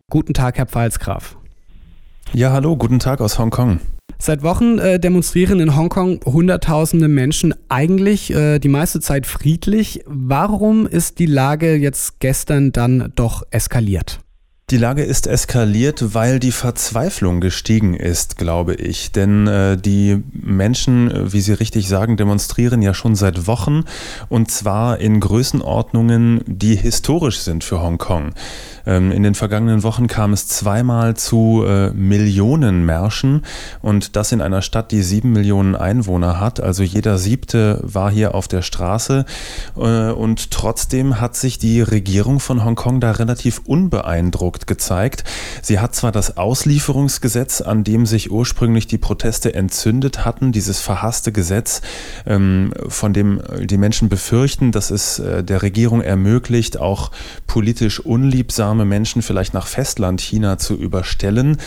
Guten Tag, Herr Pfalzgraf. Ja, hallo, guten Tag aus Hongkong. Seit Wochen demonstrieren in Hongkong Hunderttausende Menschen eigentlich die meiste Zeit friedlich. Warum ist die Lage jetzt gestern dann doch eskaliert? Die Lage ist eskaliert, weil die Verzweiflung gestiegen ist, glaube ich. Denn die Menschen, wie Sie richtig sagen, demonstrieren ja schon seit Wochen und zwar in Größenordnungen, die historisch sind für Hongkong. In den vergangenen Wochen kam es zweimal zu Millionenmärschen und das in einer Stadt, die 7 Millionen Einwohner hat. Also jeder Siebte war hier auf der Straße und trotzdem hat sich die Regierung von Hongkong da relativ unbeeindruckt gezeigt. Sie hat zwar das Auslieferungsgesetz, an dem sich ursprünglich die Proteste entzündet hatten, dieses verhasste Gesetz, von dem die Menschen befürchten, dass es der Regierung ermöglicht, auch politisch unliebsame Menschen vielleicht nach Festlandchina zu überstellen.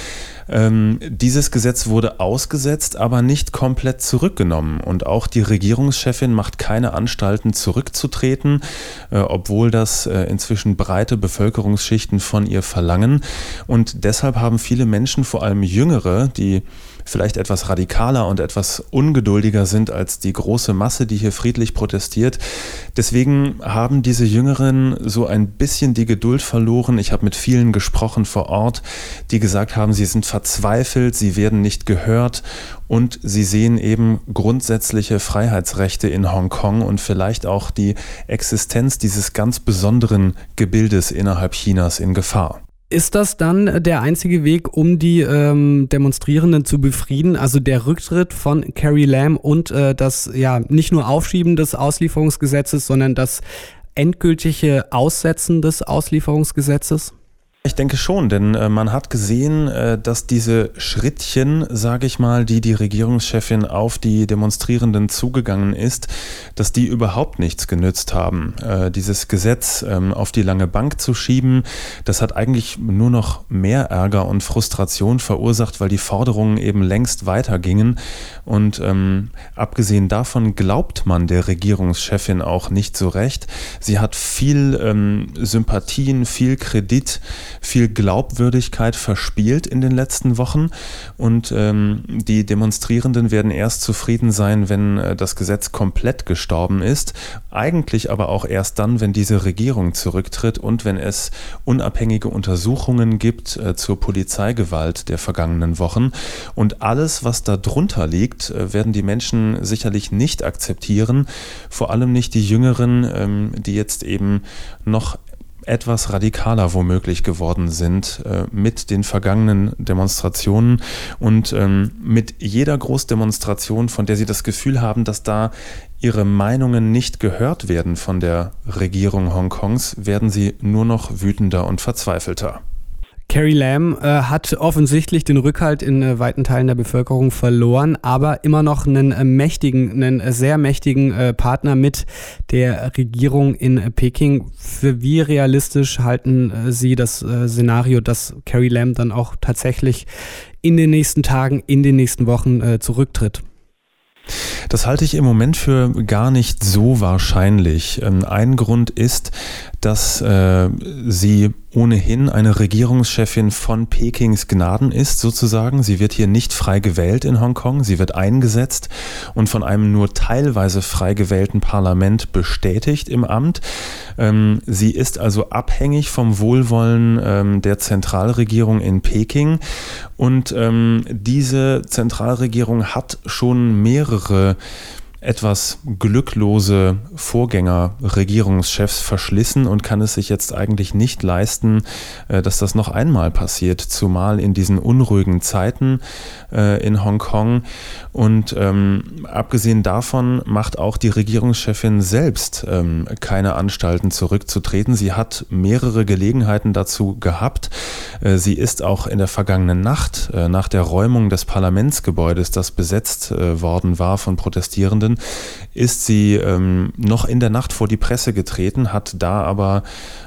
Dieses Gesetz wurde ausgesetzt, aber nicht komplett zurückgenommen. Und auch die Regierungschefin macht keine Anstalten zurückzutreten, obwohl das inzwischen breite Bevölkerungsschichten von ihr verlangen. Und deshalb haben viele Menschen, vor allem Jüngere, die vielleicht etwas radikaler und etwas ungeduldiger sind als die große Masse, die hier friedlich protestiert. Deswegen haben diese Jüngeren so ein bisschen die Geduld verloren. Ich habe mit vielen gesprochen vor Ort, die gesagt haben, sie sind verzweifelt, sie werden nicht gehört und sie sehen eben grundsätzliche Freiheitsrechte in Hongkong und vielleicht auch die Existenz dieses ganz besonderen Gebildes innerhalb Chinas in Gefahr. Ist das dann der einzige Weg, um die Demonstrierenden zu befrieden? Also der Rücktritt von Carrie Lam und das nicht nur Aufschieben des Auslieferungsgesetzes, sondern das endgültige Aussetzen des Auslieferungsgesetzes? Ich denke schon, denn man hat gesehen, dass diese Schrittchen, sage ich mal, die Regierungschefin auf die Demonstrierenden zugegangen ist, dass die überhaupt nichts genützt haben. Dieses Gesetz auf die lange Bank zu schieben, das hat eigentlich nur noch mehr Ärger und Frustration verursacht, weil die Forderungen eben längst weitergingen. Und abgesehen davon glaubt man der Regierungschefin auch nicht so recht. Sie hat viel Sympathien, viel Kredit, viel Glaubwürdigkeit verspielt in den letzten Wochen und die Demonstrierenden werden erst zufrieden sein, wenn das Gesetz komplett gestorben ist. Eigentlich aber auch erst dann, wenn diese Regierung zurücktritt und wenn es unabhängige Untersuchungen gibt zur Polizeigewalt der vergangenen Wochen. Und alles, was da drunter liegt, werden die Menschen sicherlich nicht akzeptieren. Vor allem nicht die Jüngeren, die jetzt eben noch etwas radikaler womöglich geworden sind mit den vergangenen Demonstrationen und mit jeder Großdemonstration, von der sie das Gefühl haben, dass da ihre Meinungen nicht gehört werden von der Regierung Hongkongs, werden sie nur noch wütender und verzweifelter. Carrie Lam hat offensichtlich den Rückhalt in weiten Teilen der Bevölkerung verloren, aber immer noch einen sehr mächtigen Partner mit der Regierung in Peking. Für wie realistisch halten Sie das Szenario, dass Carrie Lam dann auch tatsächlich in den nächsten Tagen, in den nächsten Wochen zurücktritt? Das halte ich im Moment für gar nicht so wahrscheinlich. Ein Grund ist, dass sie ohnehin eine Regierungschefin von Pekings Gnaden ist, sozusagen. Sie wird hier nicht frei gewählt in Hongkong. Sie wird eingesetzt und von einem nur teilweise frei gewählten Parlament bestätigt im Amt. Sie ist also abhängig vom Wohlwollen der Zentralregierung in Peking. Und diese Zentralregierung hat schon mehrere etwas glücklose Vorgänger-Regierungschefs verschlissen und kann es sich jetzt eigentlich nicht leisten, dass das noch einmal passiert, zumal in diesen unruhigen Zeiten in Hongkong. Und abgesehen davon macht auch die Regierungschefin selbst keine Anstalten zurückzutreten. Sie hat mehrere Gelegenheiten dazu gehabt. Sie ist auch in der vergangenen Nacht nach der Räumung des Parlamentsgebäudes, das besetzt worden war von Protestierenden, ist sie noch in der Nacht vor die Presse getreten, hat da aber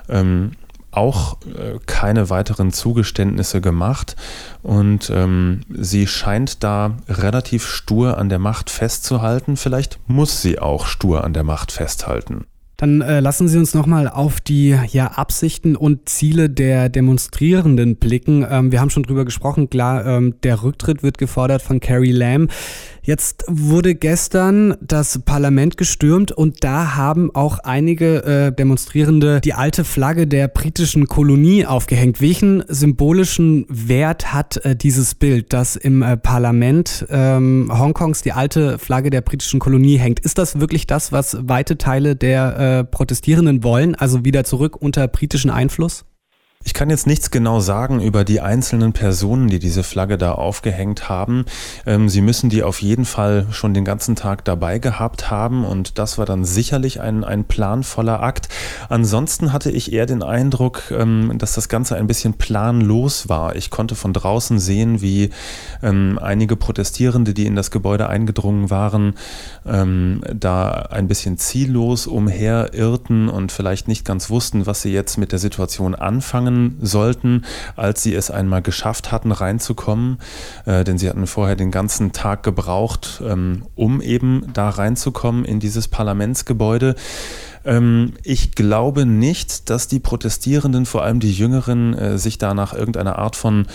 auch keine weiteren Zugeständnisse gemacht und sie scheint da relativ stur an der Macht festzuhalten. Vielleicht muss sie auch stur an der Macht festhalten. Dann lassen Sie uns nochmal auf die Absichten und Ziele der Demonstrierenden blicken. Wir haben schon drüber gesprochen, klar, der Rücktritt wird gefordert von Carrie Lam. Jetzt wurde gestern das Parlament gestürmt und da haben auch einige Demonstrierende die alte Flagge der britischen Kolonie aufgehängt. Welchen symbolischen Wert hat dieses Bild, dass im Parlament Hongkongs die alte Flagge der britischen Kolonie hängt? Ist das wirklich das, was weite Teile der Protestierenden wollen, also wieder zurück unter britischen Einfluss? Ich kann jetzt nichts genau sagen über die einzelnen Personen, die diese Flagge da aufgehängt haben. Sie müssen die auf jeden Fall schon den ganzen Tag dabei gehabt haben und das war dann sicherlich ein planvoller Akt. Ansonsten hatte ich eher den Eindruck, dass das Ganze ein bisschen planlos war. Ich konnte von draußen sehen, wie einige Protestierende, die in das Gebäude eingedrungen waren, da ein bisschen ziellos umherirrten und vielleicht nicht ganz wussten, was sie jetzt mit der Situation anfangen sollten, als sie es einmal geschafft hatten, reinzukommen, denn sie hatten vorher den ganzen Tag gebraucht, um eben da reinzukommen in dieses Parlamentsgebäude. Ich glaube nicht, dass die Protestierenden, vor allem die Jüngeren, sich da nach irgendeiner Art von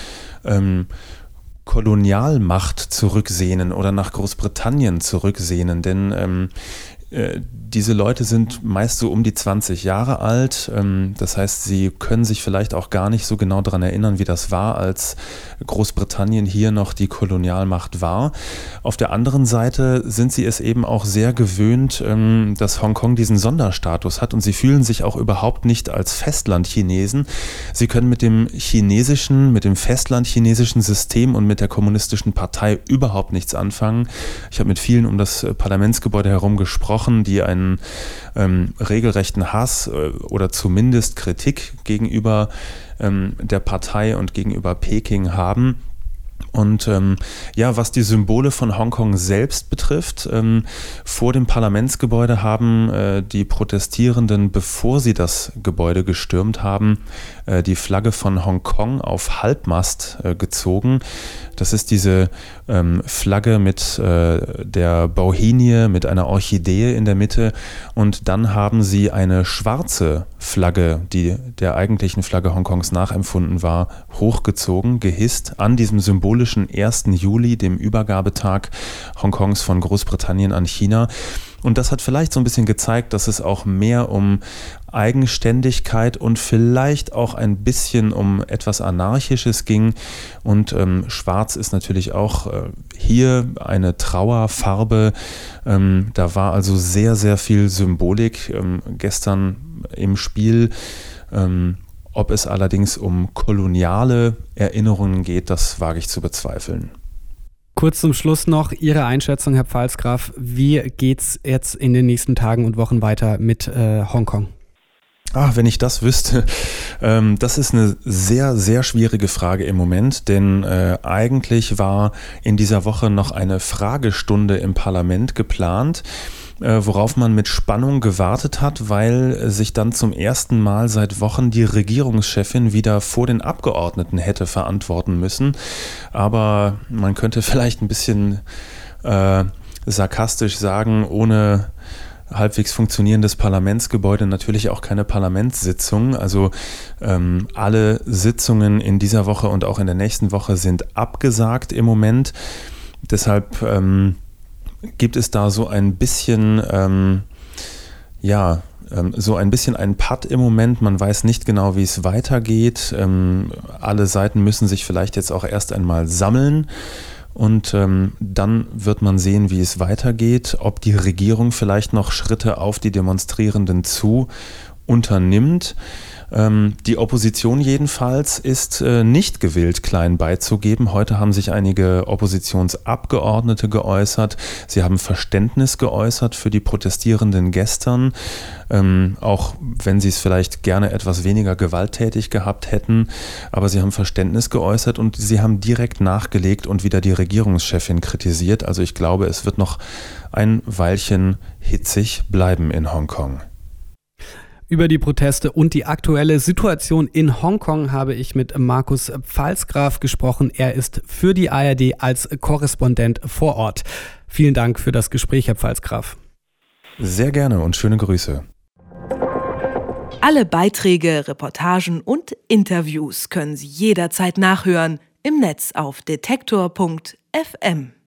Kolonialmacht zurücksehnen oder nach Großbritannien zurücksehnen, denn diese Leute sind meist so um die 20 Jahre alt. Das heißt, sie können sich vielleicht auch gar nicht so genau daran erinnern, wie das war, als Großbritannien hier noch die Kolonialmacht war. Auf der anderen Seite sind sie es eben auch sehr gewöhnt, dass Hongkong diesen Sonderstatus hat und sie fühlen sich auch überhaupt nicht als Festlandchinesen. Sie können mit dem festlandchinesischen System und mit der kommunistischen Partei überhaupt nichts anfangen. Ich habe mit vielen um das Parlamentsgebäude herum gesprochen, die einen regelrechten Hass oder zumindest Kritik gegenüber der Partei und gegenüber Peking haben. Und was die Symbole von Hongkong selbst betrifft, vor dem Parlamentsgebäude haben die Protestierenden, bevor sie das Gebäude gestürmt haben, die Flagge von Hongkong auf Halbmast gezogen. Das ist diese Flagge mit der Bauhinie, mit einer Orchidee in der Mitte. Und dann haben sie eine schwarze Flagge, die der eigentlichen Flagge Hongkongs nachempfunden war, hochgezogen, gehisst an diesem symbolischen 1. Juli, dem Übergabetag Hongkongs von Großbritannien an China. Und das hat vielleicht so ein bisschen gezeigt, dass es auch mehr um Eigenständigkeit und vielleicht auch ein bisschen um etwas Anarchisches ging. Und schwarz ist natürlich auch hier eine Trauerfarbe. Da war also sehr, sehr viel Symbolik gestern im Spiel. Ob es allerdings um koloniale Erinnerungen geht, das wage ich zu bezweifeln. Kurz zum Schluss noch Ihre Einschätzung, Herr Pfalzgraf. Wie geht's jetzt in den nächsten Tagen und Wochen weiter mit Hongkong? Wenn ich das wüsste. Das ist eine sehr, sehr schwierige Frage im Moment, denn eigentlich war in dieser Woche noch eine Fragestunde im Parlament geplant, worauf man mit Spannung gewartet hat, weil sich dann zum ersten Mal seit Wochen die Regierungschefin wieder vor den Abgeordneten hätte verantworten müssen. Aber man könnte vielleicht ein bisschen sarkastisch sagen, ohne halbwegs funktionierendes Parlamentsgebäude natürlich auch keine Parlamentssitzung. Also alle Sitzungen in dieser Woche und auch in der nächsten Woche sind abgesagt im Moment. Deshalb gibt es da so ein bisschen, einen Patt im Moment. Man weiß nicht genau, wie es weitergeht. Alle Seiten müssen sich vielleicht jetzt auch erst einmal sammeln. Und dann wird man sehen, wie es weitergeht, ob die Regierung vielleicht noch Schritte auf die Demonstrierenden zu unternimmt. Die Opposition jedenfalls ist nicht gewillt, klein beizugeben. Heute haben sich einige Oppositionsabgeordnete geäußert. Sie haben Verständnis geäußert für die Protestierenden gestern, auch wenn sie es vielleicht gerne etwas weniger gewalttätig gehabt hätten. Aber sie haben Verständnis geäußert und sie haben direkt nachgelegt und wieder die Regierungschefin kritisiert. Also ich glaube, es wird noch ein Weilchen hitzig bleiben in Hongkong. Über die Proteste und die aktuelle Situation in Hongkong habe ich mit Markus Pfalzgraf gesprochen. Er ist für die ARD als Korrespondent vor Ort. Vielen Dank für das Gespräch, Herr Pfalzgraf. Sehr gerne und schöne Grüße. Alle Beiträge, Reportagen und Interviews können Sie jederzeit nachhören im Netz auf detektor.fm.